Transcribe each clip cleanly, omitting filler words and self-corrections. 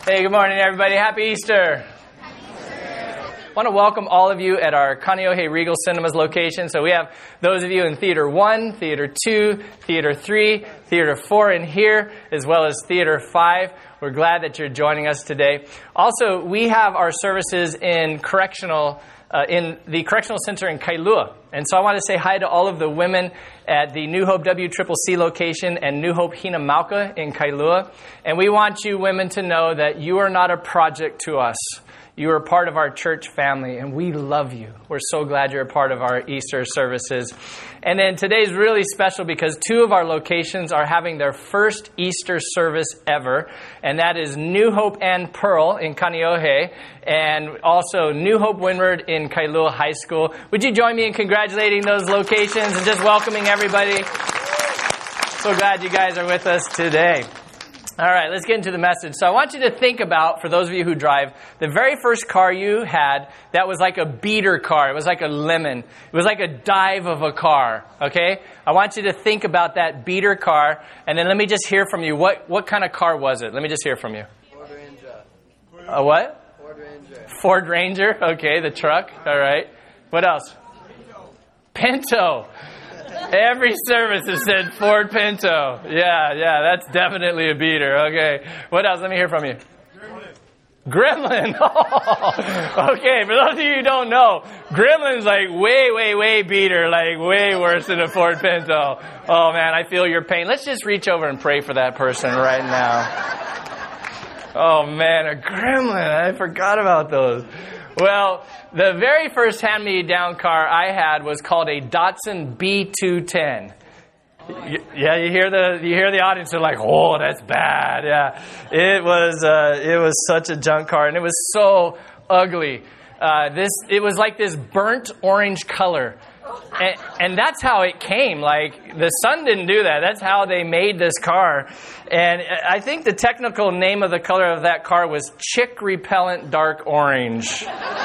Hey, good morning, everybody. Happy Easter. I want to welcome all of you at our Kaneohe Regal Cinemas location. So we have those of you in Theater 1, Theater 2, Theater 3, Theater 4 in here, as well as Theater 5. We're glad that you're joining us today. Also, we have our services in the Correctional Center in Kailua. And so I want to say hi to all of the women at the New Hope WCCC location and New Hope Hina Mauka in Kailua. And we want you women to know that you are not a project to us. You are part of our church family, and we love you. We're so glad you're a part of our Easter services. And then today's really special because two of our locations are having their first Easter service ever, and that is New Hope and Pearl in Kaneohe, and also New Hope Windward in Kailua High School. Would you join me in congratulating those locations and just welcoming everybody? So glad you guys are with us today. All right, let's get into the message. So I want you to think about, for those of you who drive, the very first car you had that was like a beater car. It was like a lemon. It was like a dive of a car, okay? I want you to think about that beater car, and then let me just hear from you. What kind of car was it? Let me just hear from you. Ford Ranger. A what? Ford Ranger. Ford Ranger, okay, the truck, all right. What else? Pinto. Every service has said Ford Pinto. Yeah, that's definitely a beater. Okay. What else? Let me hear from you. Gremlin. Oh, okay, for those of you who don't know, Gremlin's like way beater, like way worse than a Ford Pinto. Oh, man, I feel your pain. Let's just reach over and pray for that person right now. Oh, man, a Gremlin. I forgot about those. Well, the very first hand-me-down car I had was called a Datsun B210. Yeah, you hear the audience. They're like, "Oh, that's bad." Yeah, it was such a junk car, and it was so ugly. It was like this burnt orange color, and that's how it came. Like the sun didn't do that. That's how they made this car. And I think the technical name of the color of that car was chick repellent dark orange.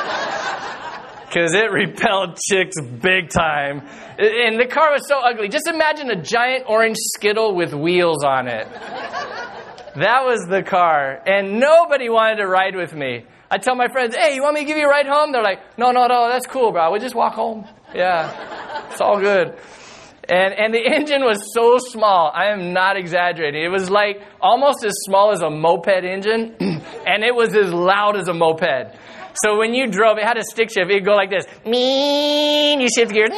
Because it repelled chicks big time. And the car was so ugly. Just imagine a giant orange Skittle with wheels on it. That was the car. And nobody wanted to ride with me. I tell my friends, "Hey, you want me to give you a ride home?" They're like, No, that's cool, bro. We'll just walk home. Yeah, it's all good. And the engine was so small. I am not exaggerating. It was like almost as small as a moped engine. And it was as loud as a moped. So when you drove, it had a stick shift. It'd go like this. You shift gears.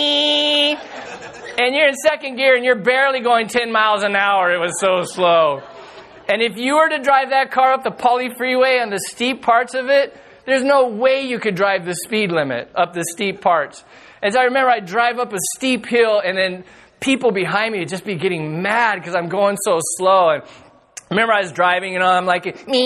And you're in second gear and you're barely going 10 miles an hour. It was so slow. And if you were to drive that car up the Poly Freeway on the steep parts of it, there's no way you could drive the speed limit up the steep parts. As I remember, I'd drive up a steep hill and then people behind me would just be getting mad because I'm going so slow. And I remember I was driving, I'm like,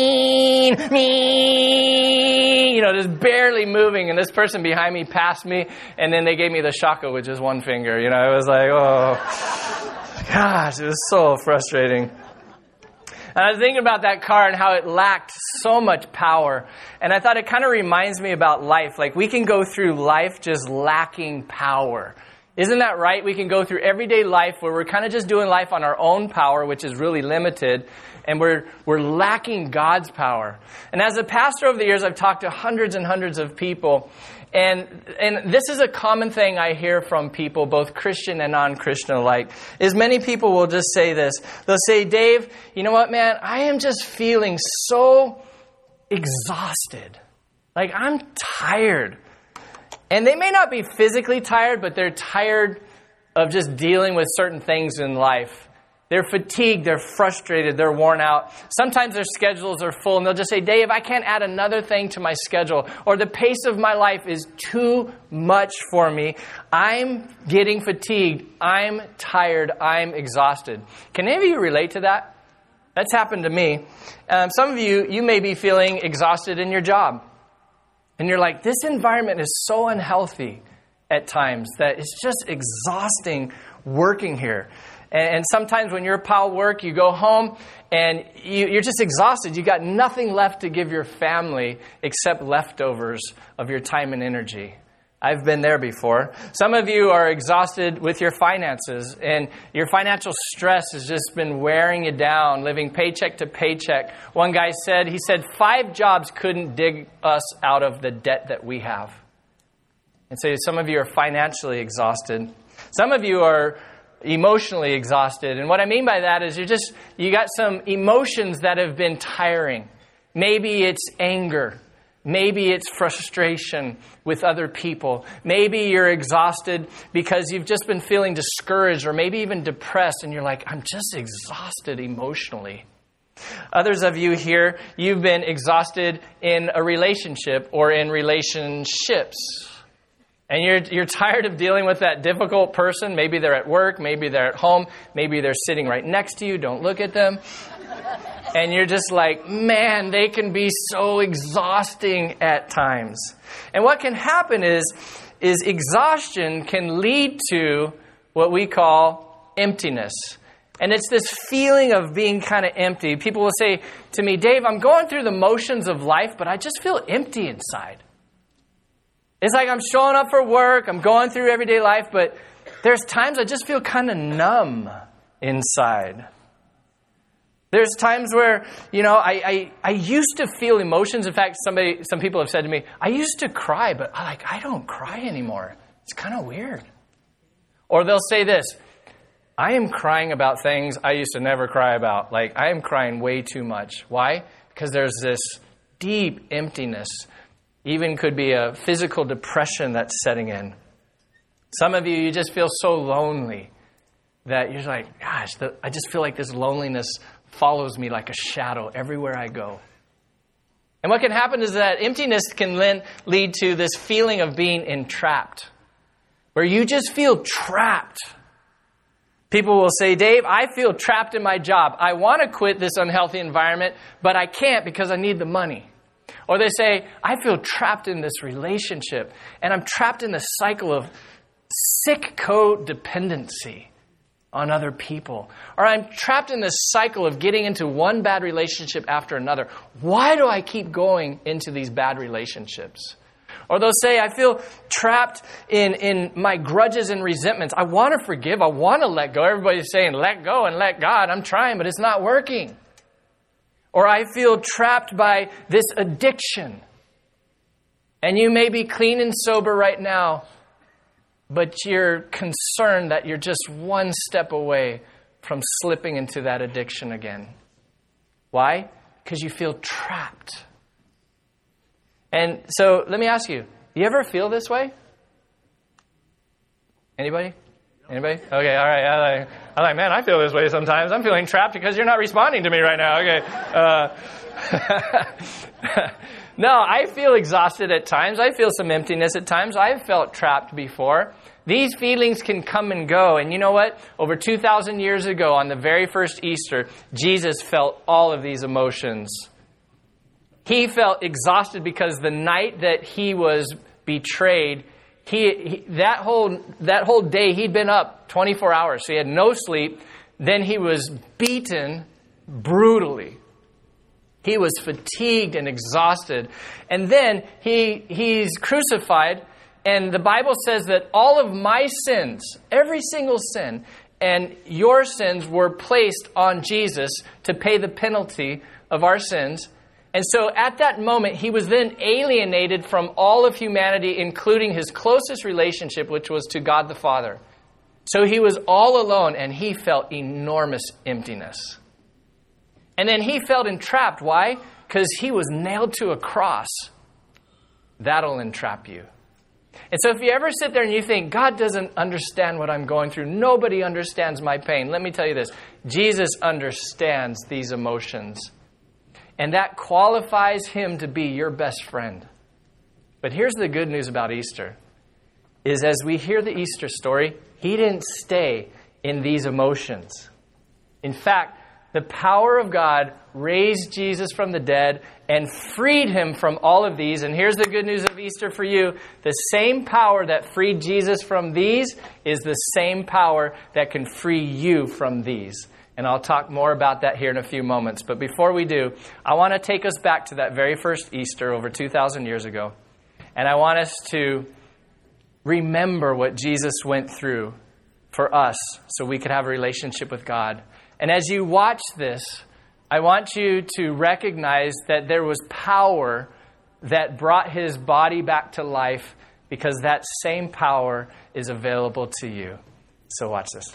just barely moving. And this person behind me passed me, and then they gave me the shaka, which is one finger. It was like, oh, gosh, it was so frustrating. And I was thinking about that car and how it lacked so much power. And I thought it kind of reminds me about life. Like we can go through life just lacking power. Isn't that right? We can go through everyday life where we're kind of just doing life on our own power, which is really limited, and we're lacking God's power. And as a pastor over the years, I've talked to hundreds and hundreds of people, and this is a common thing I hear from people, both Christian and non-Christian alike, is many people will just say this. They'll say, "Dave, you know what, man? I am just feeling so exhausted. Like, I'm tired." And they may not be physically tired, but they're tired of just dealing with certain things in life. They're fatigued, they're frustrated, they're worn out. Sometimes their schedules are full, and they'll just say, "Dave, I can't add another thing to my schedule," or "the pace of my life is too much for me. I'm getting fatigued, I'm tired, I'm exhausted." Can any of you relate to that? That's happened to me. Some of you may be feeling exhausted in your job. And you're like, this environment is so unhealthy at times that it's just exhausting working here. And sometimes when you're a pile of work, you go home and you're just exhausted. You got nothing left to give your family except leftovers of your time and energy. I've been there before. Some of you are exhausted with your finances, and your financial stress has just been wearing you down, living paycheck to paycheck. One guy said, 5 jobs couldn't dig us out of the debt that we have. And so some of you are financially exhausted. Some of you are emotionally exhausted. And what I mean by that is you got some emotions that have been tiring. Maybe it's anger. Maybe it's frustration with other people. Maybe you're exhausted because you've just been feeling discouraged or maybe even depressed and you're like, I'm just exhausted emotionally. Others of you here, you've been exhausted in a relationship or in relationships. And you're tired of dealing with that difficult person. Maybe they're at work, maybe they're at home, maybe they're sitting right next to you. Don't look at them. And you're just like, man, they can be so exhausting at times. And what can happen is exhaustion can lead to what we call emptiness. And it's this feeling of being kind of empty. People will say to me, Dave, I'm going through the motions of life, but I just feel empty inside. It's like I'm showing up for work, I'm going through everyday life, but there's times I just feel kind of numb inside. There's times where, I used to feel emotions. In fact, some people have said to me, I used to cry, but I don't cry anymore. It's kind of weird. Or they'll say this, I am crying about things I used to never cry about. Like, I am crying way too much. Why? Because there's this deep emptiness. Even could be a physical depression that's setting in. Some of you just feel so lonely that you're like, gosh, I just feel like this loneliness follows me like a shadow everywhere I go. And what can happen is that emptiness can then lead to this feeling of being entrapped, where you just feel trapped. People will say, Dave, I feel trapped in my job. I want to quit this unhealthy environment, but I can't because I need the money. Or they say, I feel trapped in this relationship, and I'm trapped in the cycle of sick codependency on other people. Or I'm trapped in this cycle of getting into one bad relationship after another. Why do I keep going into these bad relationships? Or they'll say, I feel trapped in my grudges and resentments. I want to forgive. I want to let go. Everybody's saying, let go and let God. I'm trying, but it's not working. Or I feel trapped by this addiction. And you may be clean and sober right now, but you're concerned that you're just one step away from slipping into that addiction again. Why? Because you feel trapped. And so let me ask you, do you ever feel this way? Anybody? Anybody? Okay, all right. I'm like, man, I feel this way sometimes. I'm feeling trapped because you're not responding to me right now. Okay. No, I feel exhausted at times. I feel some emptiness at times. I've felt trapped before. These feelings can come and go. And you know what? Over 2,000 years ago, on the very first Easter, Jesus felt all of these emotions. He felt exhausted because the night that he was betrayed, that whole day he'd been up 24 hours. So he had no sleep. Then he was beaten brutally. He was fatigued and exhausted. And then he's crucified. And the Bible says that all of my sins, every single sin, and your sins were placed on Jesus to pay the penalty of our sins. And so at that moment, he was then alienated from all of humanity, including his closest relationship, which was to God the Father. So he was all alone, and he felt enormous emptiness. And then he felt entrapped. Why? Because he was nailed to a cross. That'll entrap you. And so if you ever sit there and you think, God doesn't understand what I'm going through, nobody understands my pain, let me tell you this. Jesus understands these emotions. And that qualifies him to be your best friend. But here's the good news about Easter, is as we hear the Easter story, he didn't stay in these emotions. In fact, the power of God raised Jesus from the dead and freed him from all of these. And here's the good news of Easter for you. The same power that freed Jesus from these is the same power that can free you from these. And I'll talk more about that here in a few moments. But before we do, I want to take us back to that very first Easter over 2,000 years ago. And I want us to remember what Jesus went through for us so we could have a relationship with God. And as you watch this, I want you to recognize that there was power that brought his body back to life, because that same power is available to you. So watch this.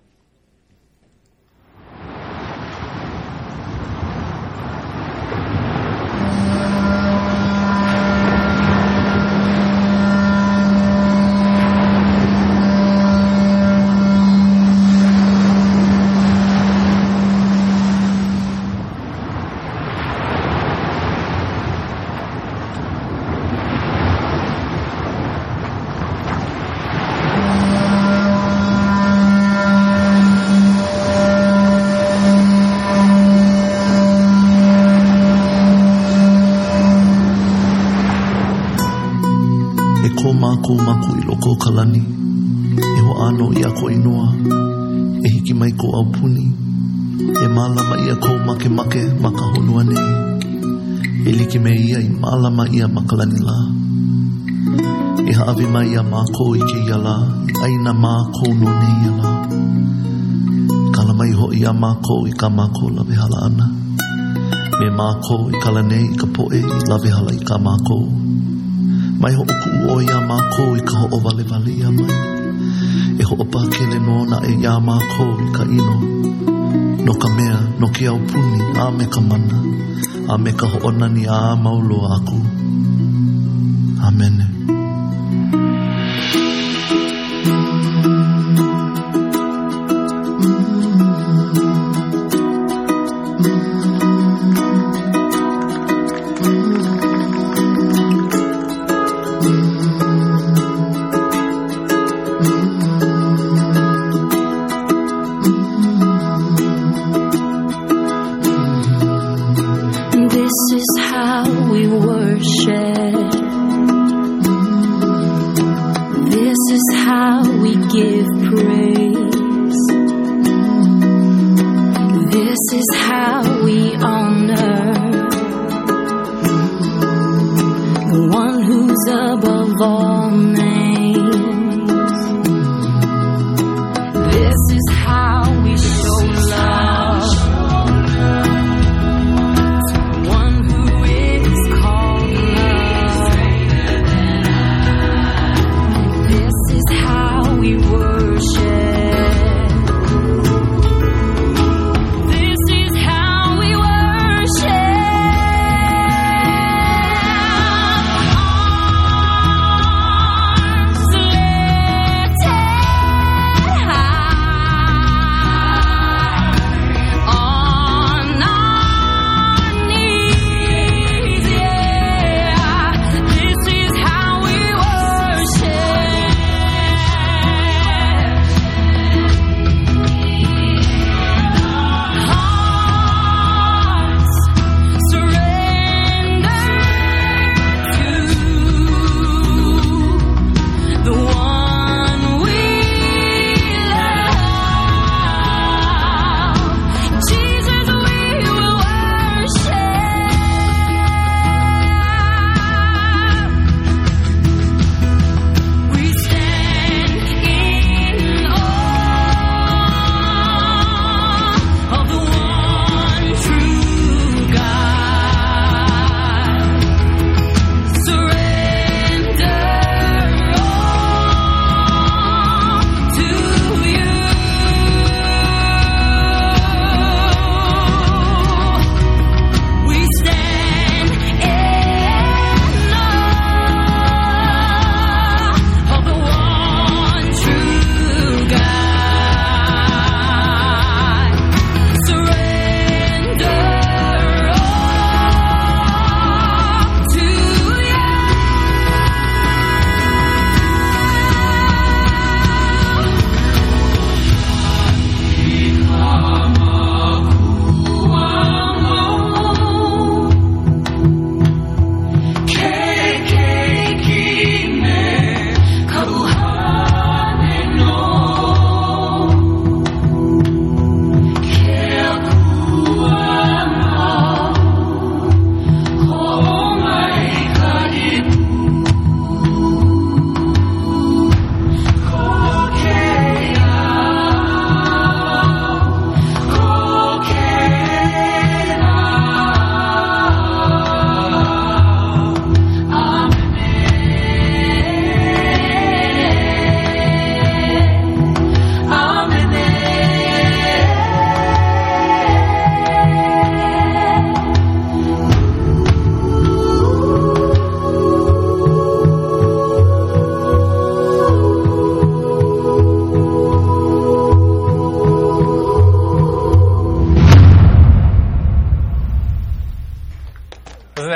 Maku I loko kalani e ho ano I a ko inoa e hiki mai ko au puni e malama I a ko make maka honua nei e like me ia I malama ia makalani la e haawi mai ia mako I ke ia la I aina mako no nei ia la kala mai ho ia mako I ka mako lawe hala ana me mako I kala nei I ka poe I lawe hala I ka mako mai ho oku o ia mako I ka ho vale vale ia mai e ho opa kele no na e ia mako I ka ino no ka mea no ke au puni a me ka mana a me ka ho onani a maulo aku Amen.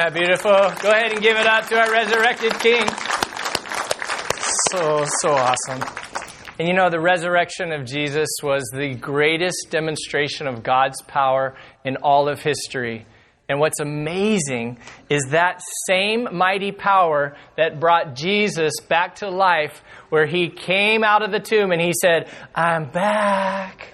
that beautiful? Go ahead and give it up to our resurrected King. So awesome. And you know, the resurrection of Jesus was the greatest demonstration of God's power in all of history. And what's amazing is that same mighty power that brought Jesus back to life, where he came out of the tomb and he said, "I'm back."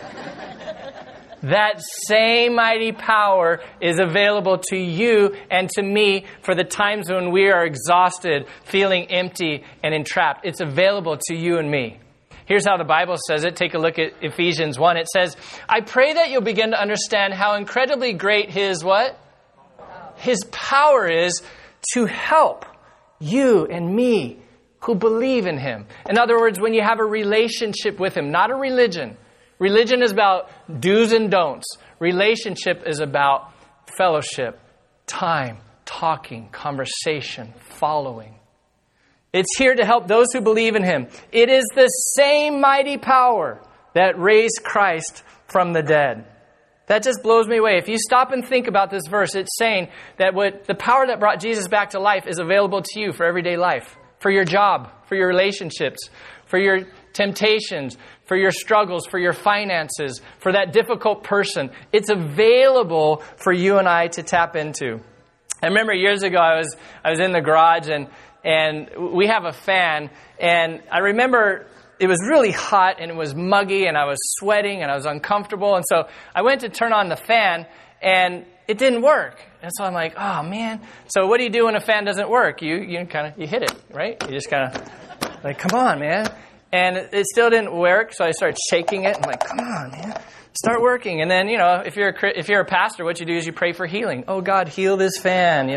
That same mighty power is available to you and to me for the times when we are exhausted, feeling empty and entrapped. It's available to you and me. Here's how the Bible says it. Take a look at Ephesians 1. It says, "I pray that you'll begin to understand how incredibly great His what? His power is to help you and me who believe in Him." In other words, when you have a relationship with Him, not a religion. Religion is about do's and don'ts. Relationship is about fellowship, time, talking, conversation, following. It's here to help those who believe in Him. It is the same mighty power that raised Christ from the dead. That just blows me away. If you stop and think about this verse, it's saying that the power that brought Jesus back to life is available to you for everyday life, for your job, for your relationships, for your temptations, for your struggles, for your finances, for that difficult person. It's available for you and I to tap into. I remember years ago I was in the garage and we have a fan, and I remember it was really hot and it was muggy and I was sweating and I was uncomfortable, and so I went to turn on the fan and it didn't work. And so I'm like, oh man. So what do you do when a fan doesn't work? You hit it, right? You just kind of like, come on, man. And it still didn't work, so I started shaking it. I'm like, come on, man, start working. And then, if you're a pastor, what you do is you pray for healing. Oh, God, heal this fan,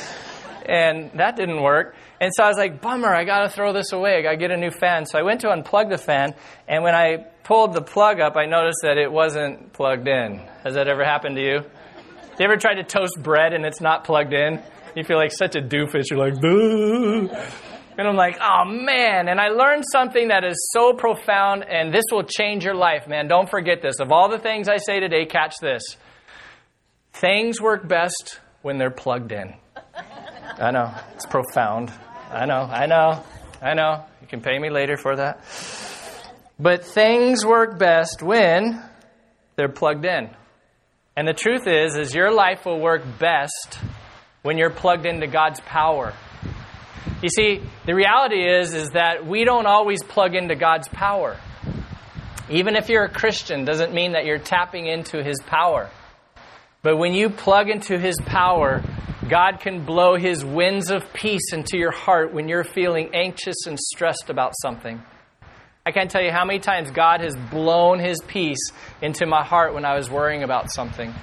And that didn't work. And so I was like, bummer, I got to throw this away. I got to get a new fan. So I went to unplug the fan, and when I pulled the plug up, I noticed that it wasn't plugged in. Has that ever happened to you? You ever tried to toast bread and it's not plugged in? You feel like such a doofus. You're like, boo. And I'm like, oh, man. And I learned something that is so profound, and this will change your life, man. Don't forget this. Of all the things I say today, catch this. Things work best when they're plugged in. I know. It's profound. I know. You can pay me later for that. But things work best when they're plugged in. And the truth is your life will work best when you're plugged into God's power. You see, the reality is that we don't always plug into God's power. Even if you're a Christian, doesn't mean that you're tapping into His power. But when you plug into His power, God can blow His winds of peace into your heart when you're feeling anxious and stressed about something. I can't tell you how many times God has blown His peace into my heart when I was worrying about something.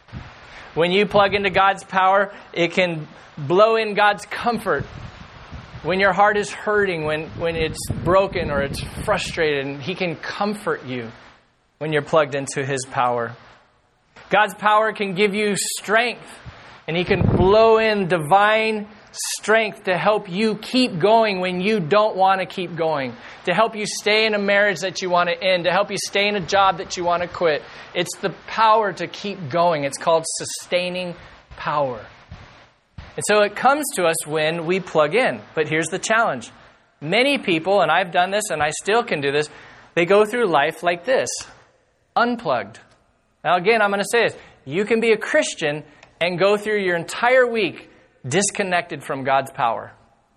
When you plug into God's power, it can blow in God's comfort. When your heart is hurting, when it's broken or it's frustrated, and He can comfort you when you're plugged into His power. God's power can give you strength, and He can blow in divine strength to help you keep going when you don't want to keep going, to help you stay in a marriage that you want to end, to help you stay in a job that you want to quit. It's the power to keep going. It's called sustaining power. And so it comes to us when we plug in. But here's the challenge. Many people, and I've done this and I still can do this, they go through life like this, unplugged. Now again, I'm going to say this. You can be a Christian and go through your entire week disconnected from God's power.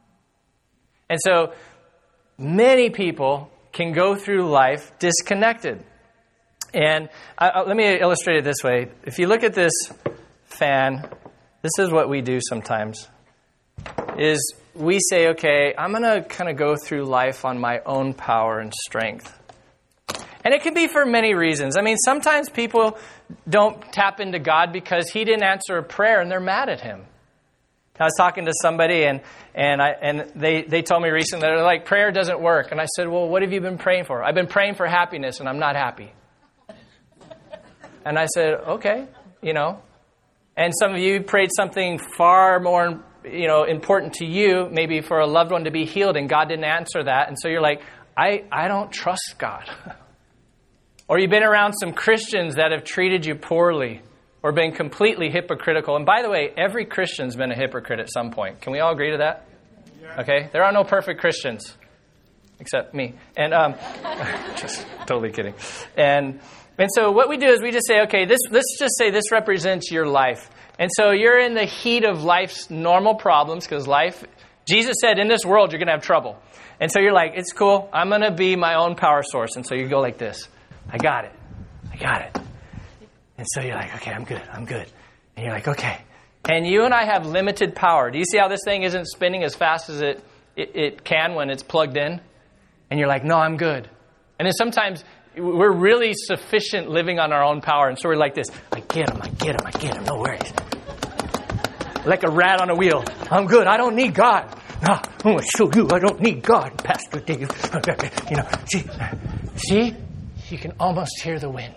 And so many people can go through life disconnected. And let me illustrate it this way. If you look at this fan, this is what we do sometimes, is we say, okay, I'm going to kind of go through life on my own power and strength. And it can be for many reasons. I mean, sometimes people don't tap into God because He didn't answer a prayer and they're mad at Him. I was talking to somebody and they told me recently, they're like, prayer doesn't work. And I said, well, what have you been praying for? I've been praying for happiness and I'm not happy. And I said, okay, And some of you prayed something far more, important to you, maybe for a loved one to be healed, and God didn't answer that. And so you're like, I don't trust God. Or you've been around some Christians that have treated you poorly. or been completely hypocritical. And by the way, every Christian's been a hypocrite at some point. Can we all agree to that? Okay? There are no perfect Christians, except me. And just totally kidding. And so what we do is we just say, okay, let's just say this represents your life. And so you're in the heat of life's normal problems, because Jesus said, in this world, you're going to have trouble. And so you're like, it's cool. I'm going to be my own power source. And so you go like this. I got it. And so you're like, okay, I'm good. And you're like, okay. And you and I have limited power. Do you see how this thing isn't spinning as fast as it can when it's plugged in? And you're like, no, I'm good. And then sometimes we're really sufficient living on our own power. And so we're like this. I get him. No worries. Like a rat on a wheel. I'm good. I don't need God. No, I'm going to show you I don't need God, Pastor Dave. See? You can almost hear the wind.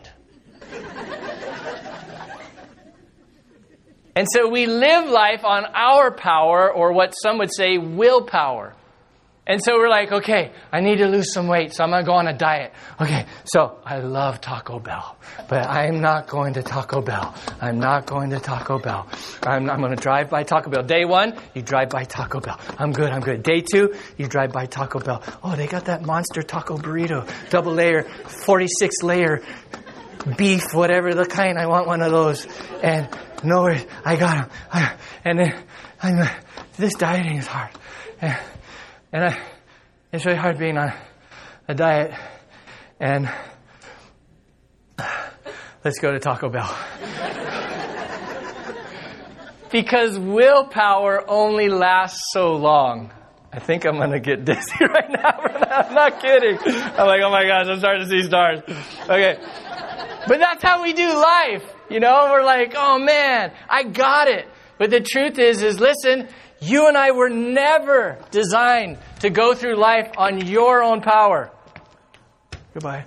And so we live life on our power, or what some would say, willpower. And so we're like, okay, I need to lose some weight, so I'm going to go on a diet. Okay, so I love Taco Bell, but I'm not going to Taco Bell. I'm going to drive by Taco Bell. Day 1, you drive by Taco Bell. I'm good. Day 2, you drive by Taco Bell. Oh, they got that monster taco burrito, double layer, 46 layer beef, whatever the kind. I want one of those. And no worries, I got them. And then this dieting is hard. And it's really hard being on a diet. And let's go to Taco Bell. Because willpower only lasts so long. I think I'm going to get dizzy right now. I'm not kidding. I'm like, oh my gosh, I'm starting to see stars. Okay. But that's how we do life. You know, we're like, oh man, I got it. But the truth is listen, you and I were never designed to go through life on your own power. Goodbye.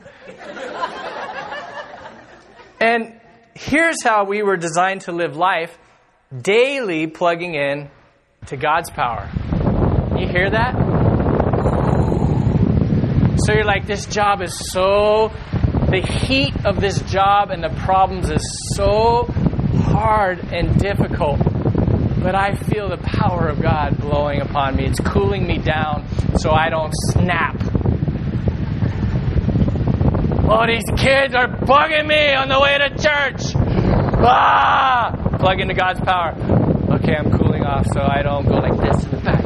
And here's how we were designed to live life, daily plugging in to God's power. You hear that? So you're like, this job is the heat of this job and the problems is so hard and difficult. But I feel the power of God blowing upon me. It's cooling me down so I don't snap. Oh, these kids are bugging me on the way to church. Plug into God's power. Okay, I'm cooling off so I don't go like this in the back.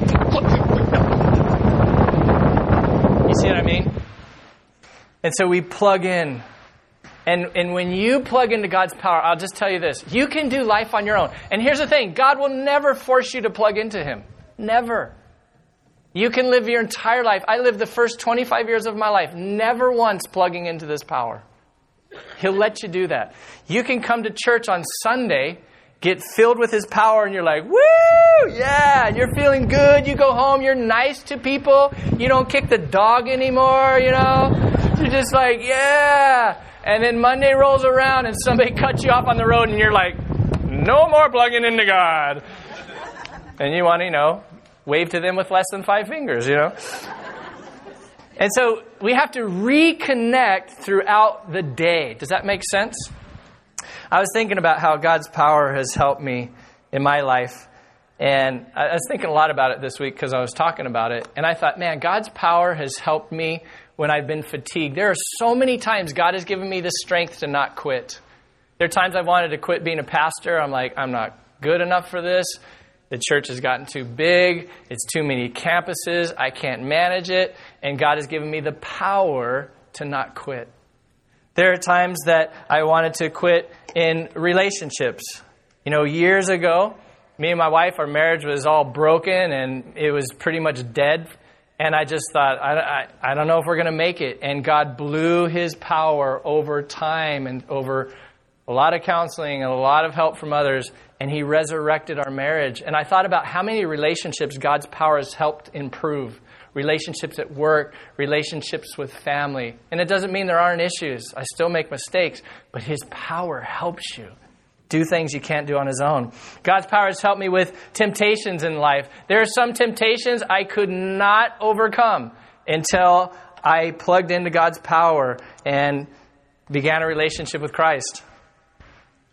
You see what I mean? And so we plug in. And when you plug into God's power, I'll just tell you this. You can do life on your own. And here's the thing. God will never force you to plug into Him. Never. You can live your entire life. I lived the first 25 years of my life never once plugging into this power. He'll let you do that. You can come to church on Sunday, get filled with His power, and you're like, woo! Yeah! And you're feeling good. You go home. You're nice to people. You don't kick the dog anymore, you know? You're just like, yeah! And then Monday rolls around and somebody cuts you off on the road and you're like, no more plugging into God. And you want to, wave to them with less than 5 fingers, And so we have to reconnect throughout the day. Does that make sense? I was thinking about how God's power has helped me in my life. And I was thinking a lot about it this week because I was talking about it. And I thought, man, God's power has helped me when I've been fatigued. There are so many times God has given me the strength to not quit. There are times I've wanted to quit being a pastor. I'm like, I'm not good enough for this. The church has gotten too big. It's too many campuses. I can't manage it. And God has given me the power to not quit. There are times that I wanted to quit in relationships. Years ago, me and my wife, our marriage was all broken and it was pretty much dead. And I just thought, I don't know if we're going to make it. And God blew His power over time and over a lot of counseling and a lot of help from others. And He resurrected our marriage. And I thought about how many relationships God's power has helped improve. Relationships at work, relationships with family. And it doesn't mean there aren't issues. I still make mistakes. But His power helps you do things you can't do on His own. God's power has helped me with temptations in life. There are some temptations I could not overcome until I plugged into God's power and began a relationship with Christ.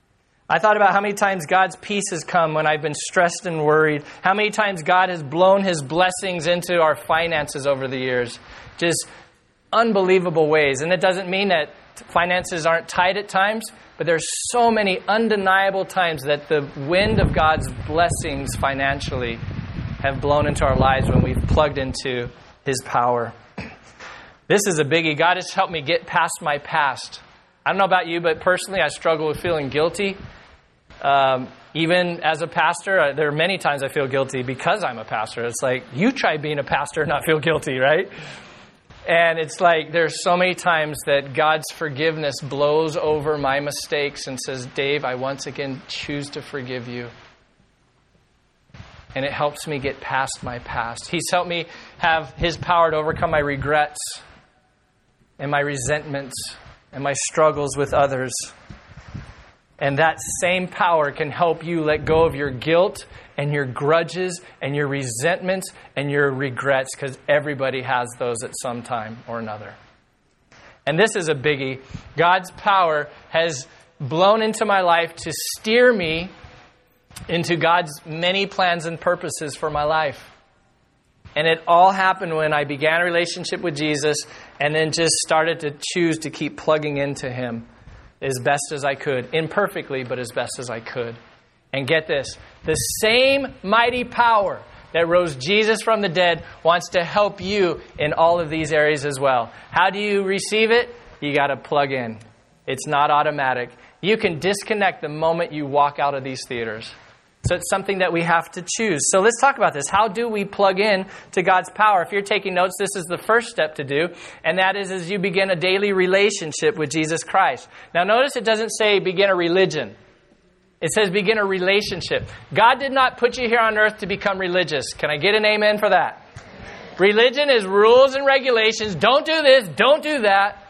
I thought about how many times God's peace has come when I've been stressed and worried. How many times God has blown His blessings into our finances over the years. Just unbelievable ways. And it doesn't mean that finances aren't tight at times, but there's so many undeniable times that the wind of God's blessings financially have blown into our lives when we've plugged into His power. This is a biggie. God has helped me get past my past. I don't know about you, but personally, I struggle with feeling guilty. Even as a pastor, there are many times I feel guilty because I'm a pastor. It's like, you try being a pastor and not feel guilty, right? And it's like, there's so many times that God's forgiveness blows over my mistakes and says, Dave, I once again choose to forgive you. And it helps me get past my past. He's helped me have His power to overcome my regrets and my resentments and my struggles with others. And that same power can help you let go of your guilt and your grudges and your resentments and your regrets, because everybody has those at some time or another. And this is a biggie. God's power has blown into my life to steer me into God's many plans and purposes for my life. And it all happened when I began a relationship with Jesus and then just started to choose to keep plugging into Him as best as I could. Imperfectly, but as best as I could. And get this, the same mighty power that rose Jesus from the dead wants to help you in all of these areas as well. How do you receive it? You got to plug in. It's not automatic. You can disconnect the moment you walk out of these theaters. So it's something that we have to choose. So let's talk about this. How do we plug in to God's power? If you're taking notes, this is the first step to do. And that is as you begin a daily relationship with Jesus Christ. Now notice it doesn't say begin a religion. It says begin a relationship. God did not put you here on earth to become religious. Can I get an amen for that? Religion is rules and regulations. Don't do this. Don't do that.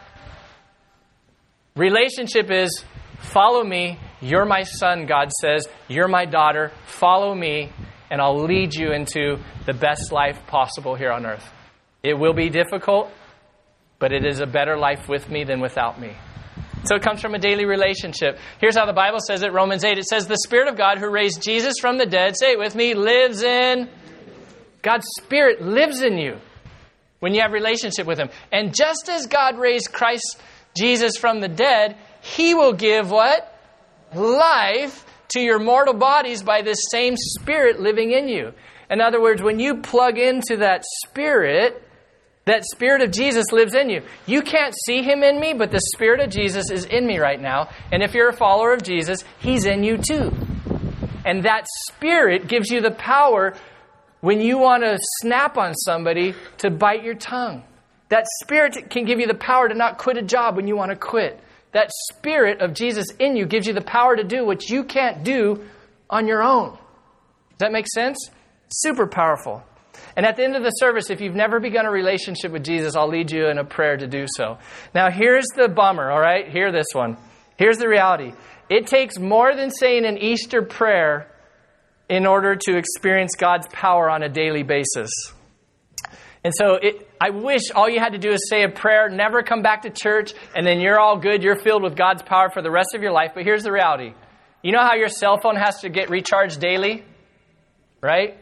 Relationship is follow me. You're my son, God says. You're my daughter. Follow me, and I'll lead you into the best life possible here on earth. It will be difficult, but it is a better life with me than without me. So it comes from a daily relationship. Here's how the Bible says it, Romans 8. It says, the Spirit of God who raised Jesus from the dead, say it with me, lives in... God's Spirit lives in you when you have a relationship with Him. And just as God raised Christ Jesus from the dead, He will give what? Life to your mortal bodies by this same Spirit living in you. In other words, when you plug into that Spirit of Jesus lives in you. You can't see Him in me, but the Spirit of Jesus is in me right now. And if you're a follower of Jesus, He's in you too. And that Spirit gives you the power when you want to snap on somebody to bite your tongue. That Spirit can give you the power to not quit a job when you want to quit. That Spirit of Jesus in you gives you the power to do what you can't do on your own. Does that make sense? Super powerful. And at the end of the service, if you've never begun a relationship with Jesus, I'll lead you in a prayer to do so. Now, here's the bummer, all right? Hear this one. Here's the reality. It takes more than saying an Easter prayer in order to experience God's power on a daily basis. And so I wish all you had to do is say a prayer, never come back to church, and then you're all good. You're filled with God's power for the rest of your life. But here's the reality. You know how your cell phone has to get recharged daily? Right?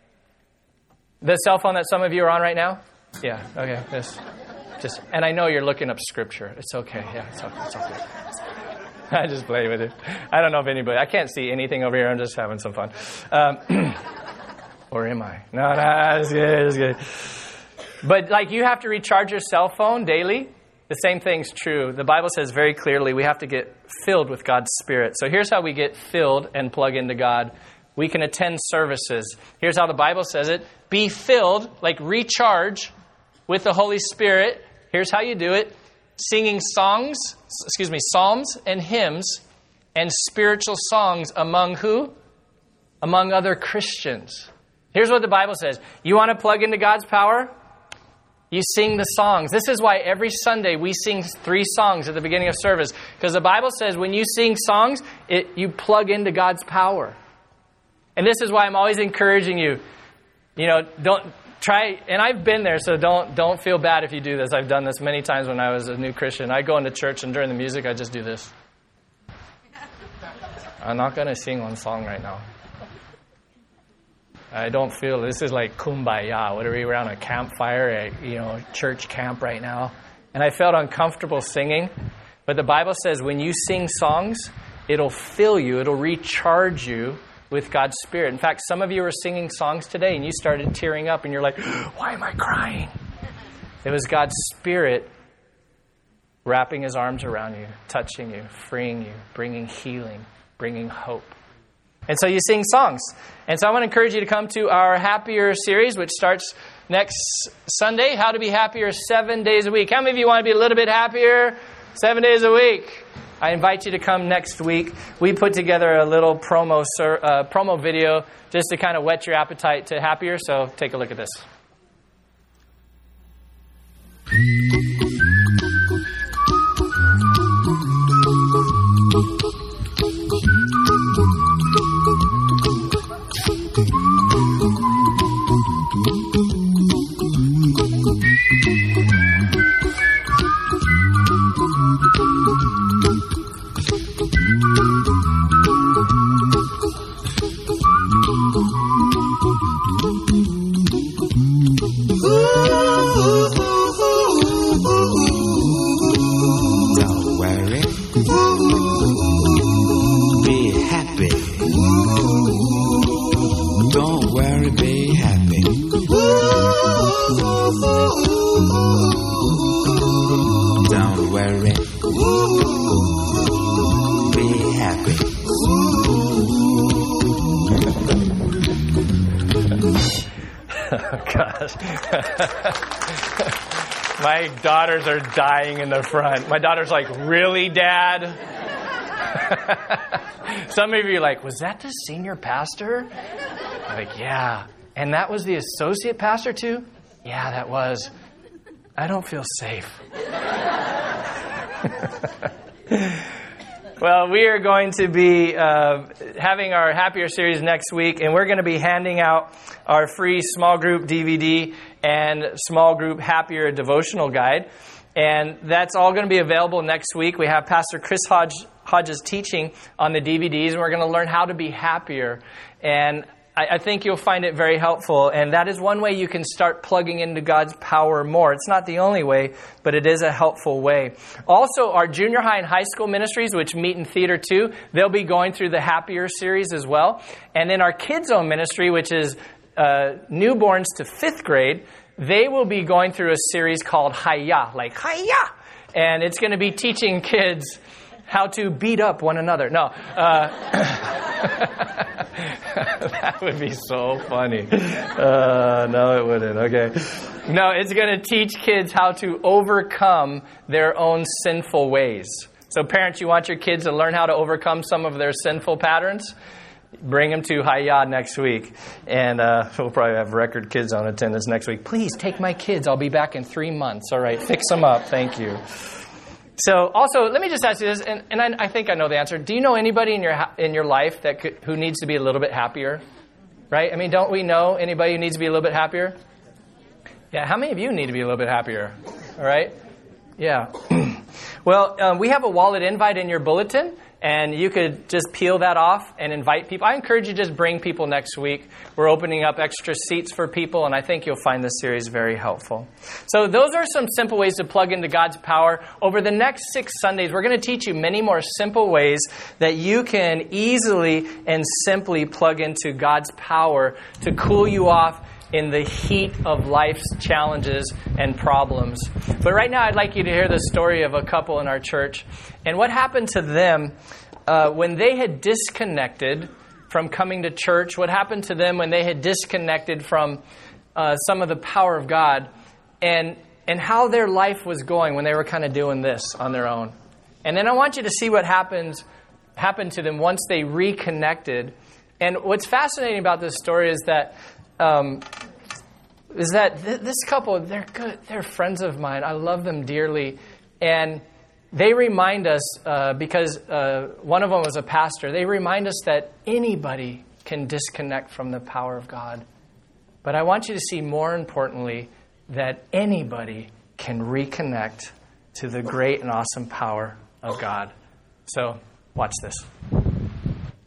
The cell phone that some of you are on right now? Yeah, okay. And I know you're looking up Scripture. It's okay. Yeah, it's okay. I just play with it. I don't know if anybody... I can't see anything over here. I'm just having some fun. Or am I? No, it's good. But like you have to recharge your cell phone daily. The same thing's true. The Bible says very clearly we have to get filled with God's Spirit. So here's how we get filled and plug into God. We can attend services. Here's how the Bible says it. Be filled, like recharge with the Holy Spirit. Here's how you do it. Singing psalms and hymns and spiritual songs among who? Among other Christians. Here's what the Bible says. You want to plug into God's power? You sing the songs. This is why every Sunday we sing 3 songs at the beginning of service. Because the Bible says when you sing songs, you plug into God's power. And this is why I'm always encouraging you. Don't try, and I've been there, so don't feel bad if you do this. I've done this many times when I was a new Christian. I go into church and during the music, I just do this. I'm not going to sing one song right now. I don't feel this is like kumbaya. What are we around a campfire at church camp right now? And I felt uncomfortable singing. But the Bible says when you sing songs, it'll fill you, it'll recharge you with God's Spirit. In fact, some of you were singing songs today and you started tearing up and you're like, why am I crying? It was God's Spirit wrapping His arms around you, touching you, freeing you, bringing healing, bringing hope. And so you sing songs. And so I want to encourage you to come to our Happier series, which starts next Sunday. How to be happier 7 days a week. How many of you want to be a little bit happier 7 days a week? I invite you to come next week. We put together a little promo video just to kind of whet your appetite to happier. So take a look at this. Don't worry. Be happy. Don't worry, be happy. Don't worry. Be happy. Oh, gosh. My daughters are dying in the front. My daughter's like, really, Dad? Some of you are like, was that the senior pastor? I'm like, yeah. And that was the associate pastor too? Yeah, that was. I don't feel safe. Well, we are going to be having our Happier series next week, and we're going to be handing out our free small group DVD and small group Happier devotional guide. And that's all going to be available next week. We have Pastor Chris Hodges teaching on the DVDs, and we're going to learn how to be happier. And I think you'll find it very helpful, and that is one way you can start plugging into God's power more. It's not the only way, but it is a helpful way. Also, our junior high and high school ministries, which meet in Theater 2, they'll be going through the Happier series as well. And then our Kids Zone ministry, which is newborns to 5th grade, they will be going through a series called Hayya, like Hayya! And it's going to be teaching kids how to beat up one another. No. That would be so funny. No, it wouldn't. Okay. No, it's going to teach kids how to overcome their own sinful ways. So parents, you want your kids to learn how to overcome some of their sinful patterns? Bring them to Hayya next week. And we'll probably have record Kids on attendance next week. Please take my kids. I'll be back in 3 months. All right. Fix them up. Thank you. So also, let me just ask you this, and I think I know the answer. Do you know anybody in your life who needs to be a little bit happier? Right? I mean, don't we know anybody who needs to be a little bit happier? Yeah, how many of you need to be a little bit happier? All right? Yeah. Well, we have a wallet invite in your bulletin, and you could just peel that off and invite people. I encourage you to just bring people next week. We're opening up extra seats for people, and I think you'll find this series very helpful. So those are some simple ways to plug into God's power. Over the next 6 Sundays, we're going to teach you many more simple ways that you can easily and simply plug into God's power to cool you off in the heat of life's challenges and problems. But right now, I'd like you to hear the story of a couple in our church and what happened to them when they had disconnected from coming to church, what happened to them when they had disconnected from some of the power of God, and how their life was going when they were kind of doing this on their own. And then I want you to see what happened to them once they reconnected. And what's fascinating about this story is that this couple, they're good. They're friends of mine. I love them dearly. And they remind us, because one of them was a pastor, they remind us that anybody can disconnect from the power of God. But I want you to see, more importantly, that anybody can reconnect to the great and awesome power of God. So, watch this.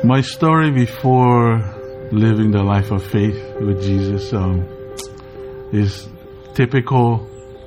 My story before living the life of faith with Jesus is typical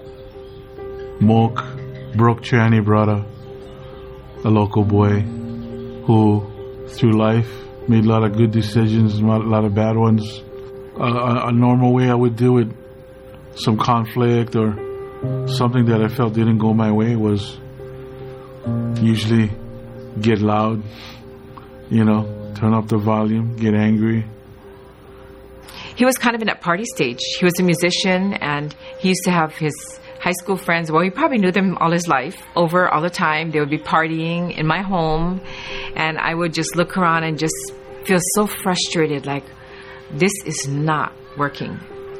broke tranny brother, a local boy who through life made a lot of good decisions, a lot of bad ones. A normal way I would deal with some conflict or something that I felt didn't go my way was usually get loud, turn up the volume, get angry. He was kind of in that party stage. He was a musician, and he used to have his high school friends. Well, he probably knew them all his life, over all the time. They would be partying in my home, and I would just look around and just feel so frustrated, like, this is not working.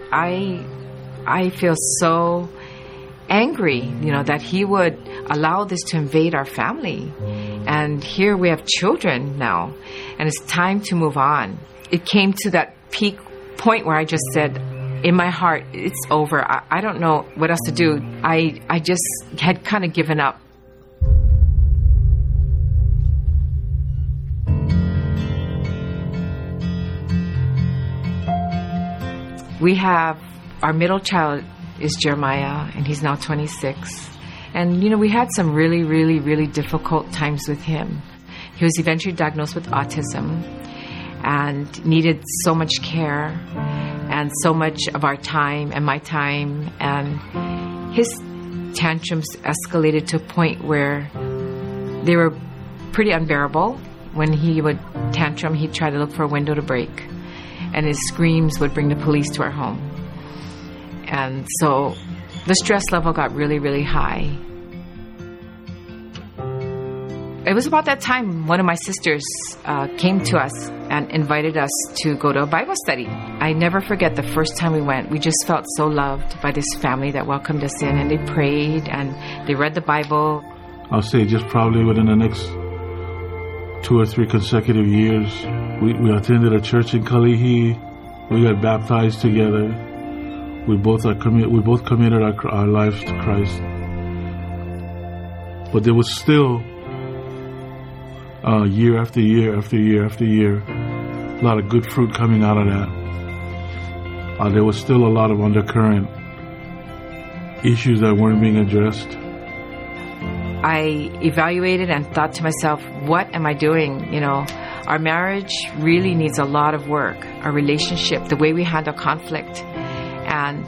I feel so angry, that he would allow this to invade our family. And here we have children now, and it's time to move on. It came to that peak point where I just said, in my heart, it's over. I don't know what else to do. I just had kind of given up. We have our middle child is Jeremiah, and he's now 26. And, we had some really, really, really difficult times with him. He was eventually diagnosed with autism and needed so much care and so much of our time and my time. And his tantrums escalated to a point where they were pretty unbearable. When he would tantrum, he'd try to look for a window to break. And his screams would bring the police to our home. And so the stress level got really, really high. It was about that time one of my sisters came to us and invited us to go to a Bible study. I never forget the first time we went. We just felt so loved by this family that welcomed us in, and they prayed and they read the Bible. I'll say just probably within the next 2 or 3 consecutive years, we attended a church in Kalihi. We got baptized together. We both committed our lives to Christ. But there was still year after year after year after year, a lot of good fruit coming out of that. There was still a lot of undercurrent issues that weren't being addressed. I evaluated and thought to myself, what am I doing? Our marriage really needs a lot of work. Our relationship, the way we handle conflict. And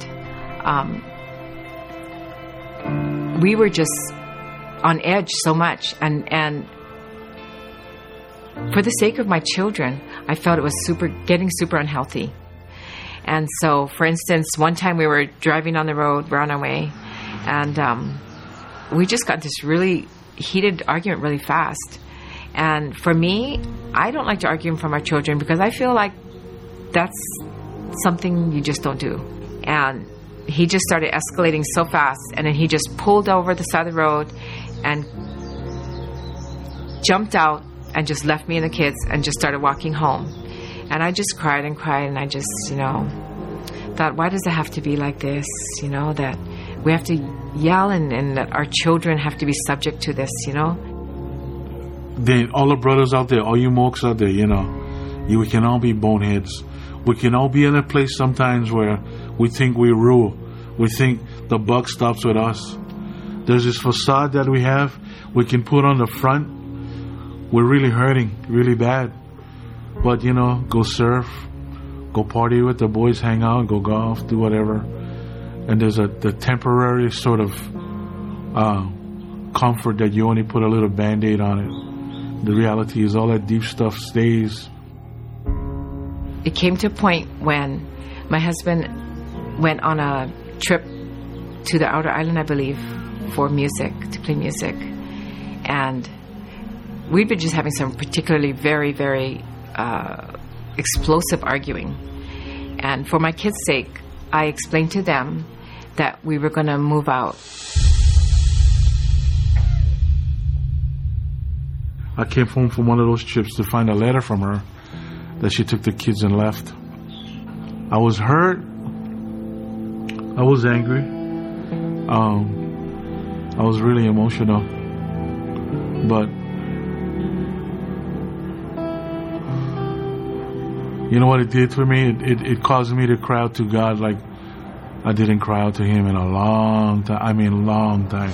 we were just on edge so much. And for the sake of my children, I felt it was getting super unhealthy. And so, for instance, one time we were driving on the road, we're on our way, and we just got this really heated argument really fast. And for me, I don't like to argue in front of our children because I feel like that's something you just don't do. And he just started escalating so fast, and then he just pulled over the side of the road and jumped out and just left me and the kids and just started walking home. And I just cried, and I just, thought, why does it have to be like this? That we have to yell and that our children have to be subject to this, Then all the brothers out there, all you mokes out there, we can all be boneheads. We can all be in a place sometimes where we think we rule. We think the buck stops with us. There's this facade that we have. We can put on the front. We're really hurting, really bad. But, go surf, go party with the boys, hang out, go golf, do whatever. And there's the temporary sort of comfort that you only put a little Band-Aid on it. The reality is all that deep stuff stays. It came to a point when my husband went on a trip to the outer island, I believe, for music, to play music. And we'd been just having some particularly very, very explosive arguing. And for my kids' sake, I explained to them that we were going to move out. I came home from one of those trips to find a letter from her that she took the kids and left. I was hurt. I was angry. I was really emotional. But You know what it did for me? It caused me to cry out to God like I didn't cry out to Him in a long time. I mean, long time.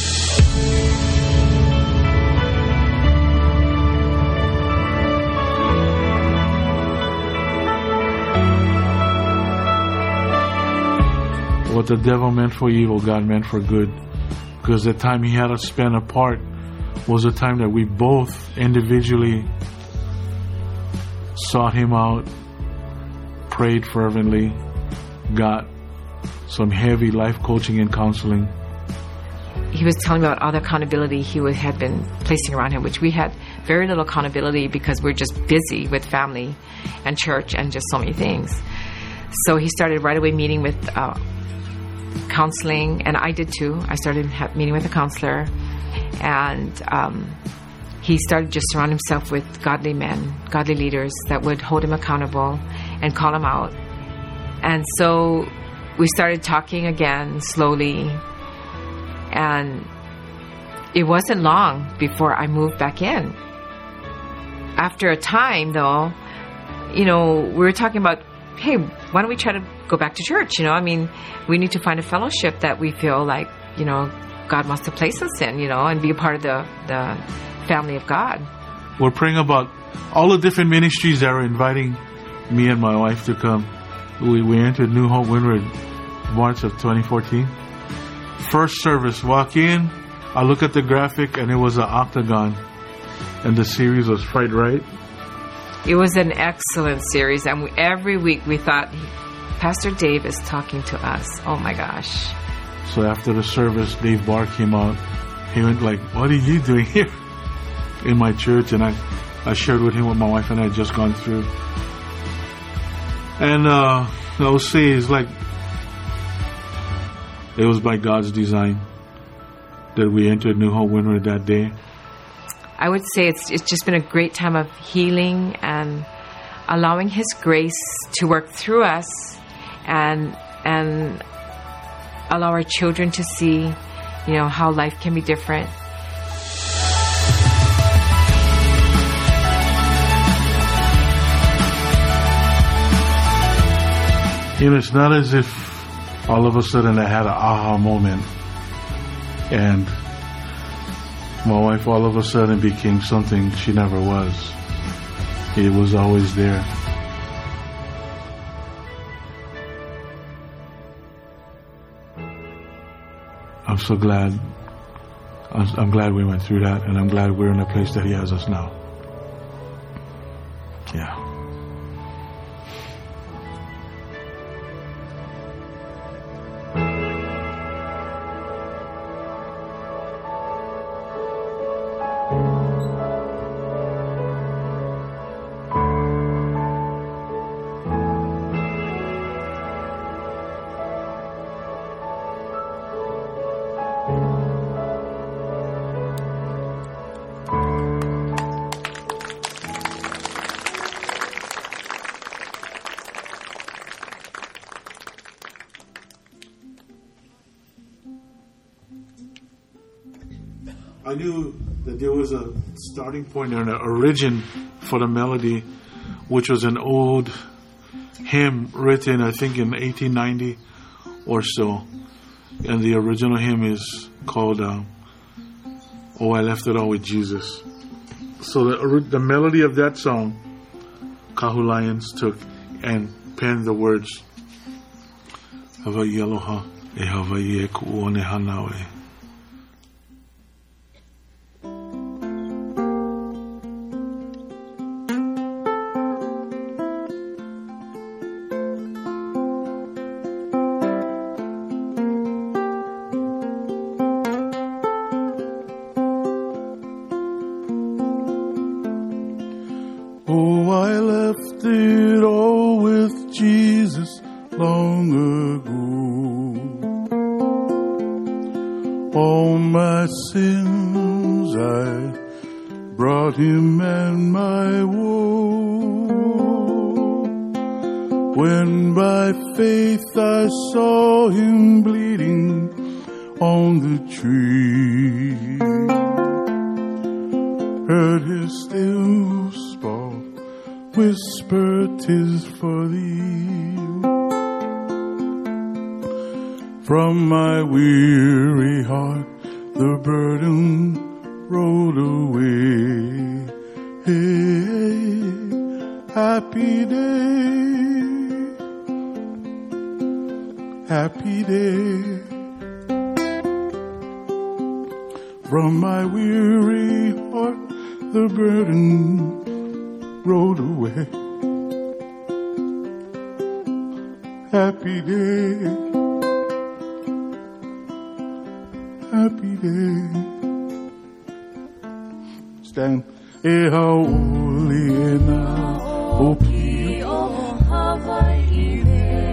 What the devil meant for evil, God meant for good. Because the time He had us spend apart was a time that we both individually sought Him out, prayed fervently, got some heavy life coaching and counseling. He was telling me about all the accountability he had been placing around him, which we had very little accountability because we're just busy with family and church and just so many things. So he started right away meeting with counseling, and I did too. I started meeting with a counselor, and he started just surrounding himself with godly men, godly leaders that would hold him accountable and call him out. And so we started talking again slowly, and it wasn't long before I moved back in. After a time, though, we were talking about, hey, why don't we try to go back to church? We need to find a fellowship that we feel like, God wants to place us in, and be a part of the family of God. We're praying about all the different ministries that are inviting me and my wife to come. We entered New Hope Windward March of 2014. First service, walk in, I look at the graphic, and it was an octagon, and the series was Fight Right. It was an excellent series, and every week we thought, Pastor Dave is talking to us. Oh my gosh. So after the service, Dave Barr came out. He went like, what are you doing here in my church? And I shared with him what my wife and I had just gone through. And I will say it's like, it was by God's design that we entered New Hope Windward that day. I would say it's just been a great time of healing and allowing His grace to work through us and allow our children to see, how life can be different. It's not as if all of a sudden I had an aha moment and my wife all of a sudden became something she never was. It was always there. I'm so glad. I'm glad we went through that, and I'm glad we're in the place that He has us now. Yeah. I knew that there was a starting point and an origin for the melody, which was an old hymn written, I think, in 1890 or so. And the original hymn is called Oh, I Left It All With Jesus. So the melody of that song, Kahu Lyons took and penned the words, Hawaii Aloha, e Hawaii e ku'one hanawe. Oh, I left it all with Jesus long ago. All my sins I brought Him and my woe. When by faith I saw Him bleeding on the tree, heard His still small whisper 'tis for thee. From my weary heart the burden rolled away. Hey, happy day, happy day. From my weary heart the burden rolled away. Happy day, happy day. Stand. Ehaulina, o pio Hawaii,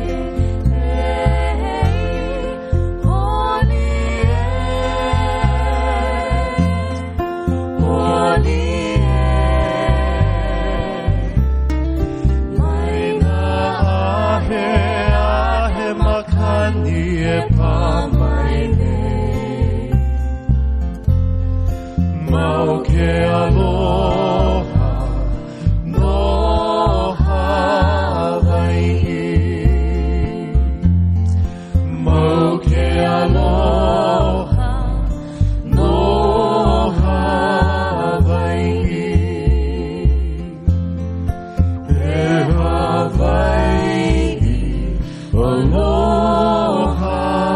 Mauke aloha, no Hawaii. Mauke aloha, no Hawaii. E Hawaii, aloha.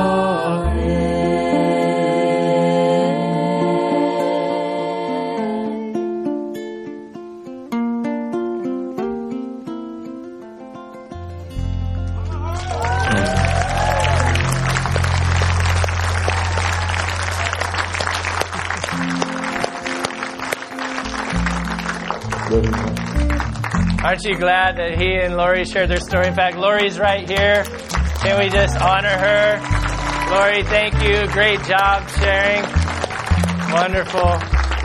Aren't you glad that he and Lori shared their story? In fact, Lori's right here. Can we just honor her? Lori, thank you. Great job sharing. Wonderful.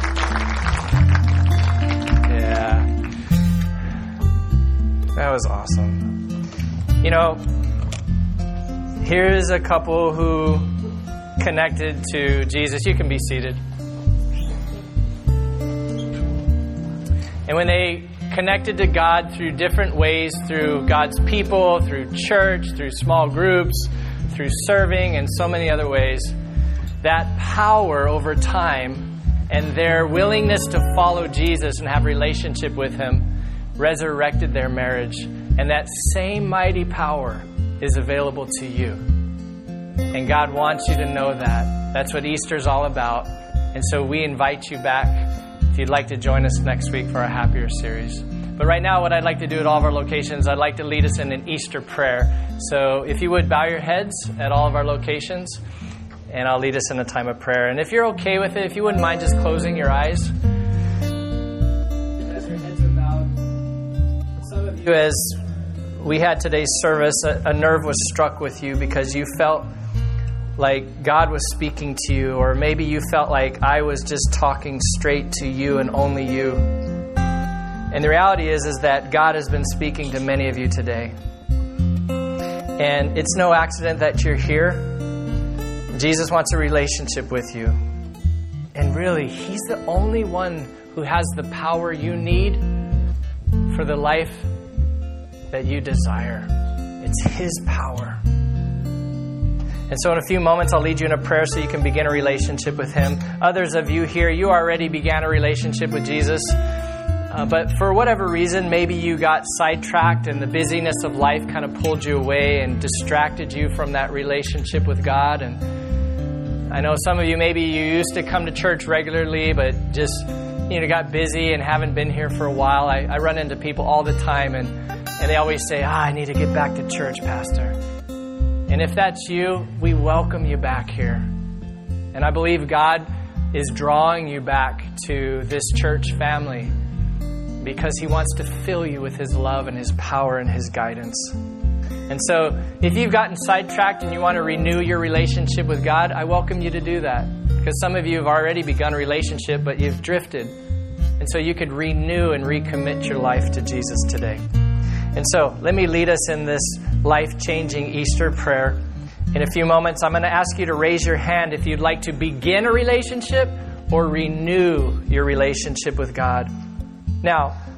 Yeah. That was awesome. You know, here's a couple who connected to Jesus. You can be seated. And when they connected to God through different ways, through God's people, through church, through small groups, through serving, and so many other ways, that power over time and their willingness to follow Jesus and have relationship with Him resurrected their marriage. And that same mighty power is available to you. And God wants you to know that. That's what Easter's all about. And so we invite you back if you'd like to join us next week for our Happier series. But right now, what I'd like to do at all of our locations, I'd like to lead us in an Easter prayer. So if you would bow your heads at all of our locations, and I'll lead us in a time of prayer. And if you're okay with it, if you wouldn't mind just closing your eyes. As your heads are bowed, some of you, as we had today's service, a nerve was struck with you because you felt like God was speaking to you, or maybe you felt like I was just talking straight to you and only you. And the reality is that God has been speaking to many of you today. And it's no accident that you're here. Jesus wants a relationship with you. And really, He's the only one who has the power you need for the life that you desire. It's His power. And so in a few moments, I'll lead you in a prayer so you can begin a relationship with Him. Others of you here, you already began a relationship with Jesus. But for whatever reason, maybe you got sidetracked and the busyness of life kind of pulled you away and distracted you from that relationship with God. And I know some of you, maybe you used to come to church regularly, but just, got busy and haven't been here for a while. I run into people all the time and they always say, I need to get back to church, Pastor. And if that's you, we welcome you back here. And I believe God is drawing you back to this church family because He wants to fill you with His love and His power and His guidance. And so if you've gotten sidetracked and you want to renew your relationship with God, I welcome you to do that. Because some of you have already begun a relationship, but you've drifted. And so you could renew and recommit your life to Jesus today. And so let me lead us in this life-changing Easter prayer. In a few moments, I'm going to ask you to raise your hand if you'd like to begin a relationship or renew your relationship with God. Now,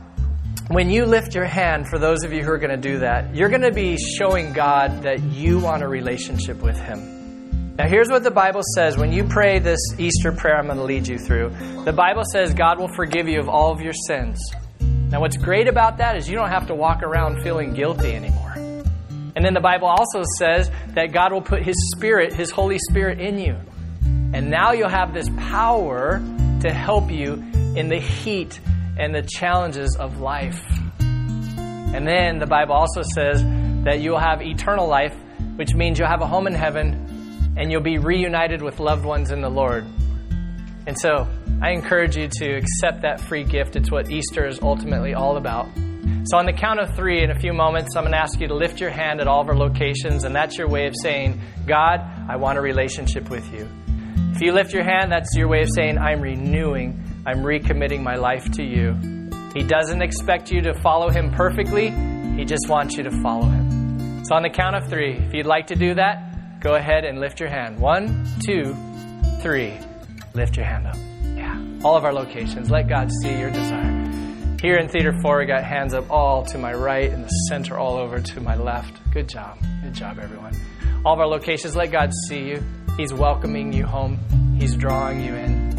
when you lift your hand, for those of you who are going to do that, you're going to be showing God that you want a relationship with Him. Now, here's what the Bible says. When you pray this Easter prayer I'm going to lead you through, the Bible says God will forgive you of all of your sins. Now, what's great about that is you don't have to walk around feeling guilty anymore. And then the Bible also says that God will put His Spirit, His Holy Spirit in you. And now you'll have this power to help you in the heat and the challenges of life. And then the Bible also says that you'll have eternal life, which means you'll have a home in heaven and you'll be reunited with loved ones in the Lord. And so I encourage you to accept that free gift. It's what Easter is ultimately all about. So on the count of 3, in a few moments, I'm going to ask you to lift your hand at all of our locations, and that's your way of saying, God, I want a relationship with you. If you lift your hand, that's your way of saying, I'm recommitting my life to you. He doesn't expect you to follow Him perfectly. He just wants you to follow Him. So on the count of 3, if you'd like to do that, go ahead and lift your hand. 1, 2, 3. Lift your hand up. Yeah. All of our locations. Let God see your desire. Here in Theater 4, we got hands up all to my right and the center all over to my left. Good job. Good job, everyone. All of our locations, let God see you. He's welcoming you home. He's drawing you in.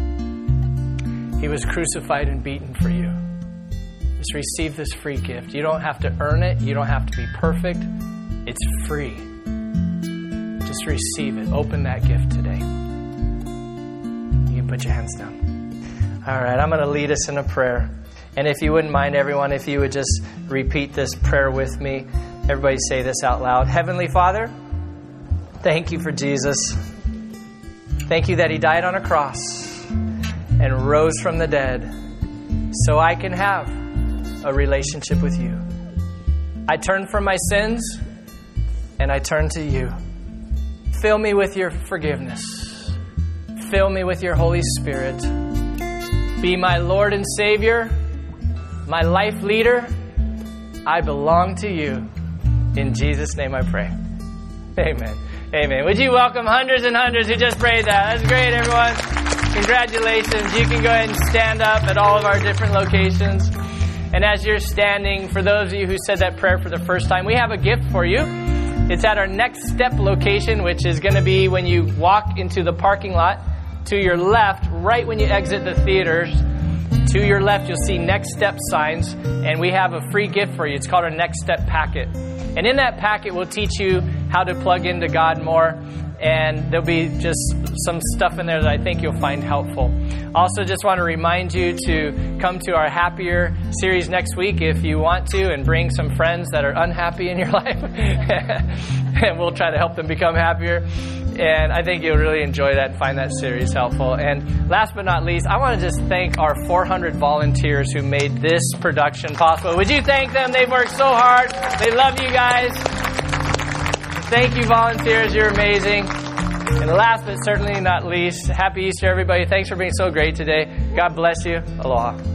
He was crucified and beaten for you. Just receive this free gift. You don't have to earn it. You don't have to be perfect. It's free. Just receive it. Open that gift today. You can put your hands down. All right, I'm going to lead us in a prayer. And if you wouldn't mind, everyone, if you would just repeat this prayer with me. Everybody say this out loud. Heavenly Father, thank you for Jesus. Thank you that He died on a cross and rose from the dead so I can have a relationship with you. I turn from my sins and I turn to you. Fill me with your forgiveness. Fill me with your Holy Spirit. Be my Lord and Savior, my life leader. I belong to you. In Jesus' name I pray. Amen. Amen. Would you welcome hundreds and hundreds who just prayed that? That's great, everyone. Congratulations. You can go ahead and stand up at all of our different locations. And as you're standing, for those of you who said that prayer for the first time, we have a gift for you. It's at our Next Step location, which is going to be when you walk into the parking lot. To your left, right when you exit the theaters, to your left, you'll see Next Step signs, and we have a free gift for you. It's called our Next Step Packet. And in that packet, we'll teach you how to plug into God more, and there'll be just some stuff in there that I think you'll find helpful. Also, just want to remind you to come to our Happier series next week if you want to, and bring some friends that are unhappy in your life, and we'll try to help them become happier. And I think you'll really enjoy that and find that series helpful. And last but not least, I want to just thank our 400 volunteers who made this production possible. Would you thank them? They've worked so hard. They love you guys. Thank you, volunteers. You're amazing. And last but certainly not least, happy Easter, everybody. Thanks for being so great today. God bless you. Aloha.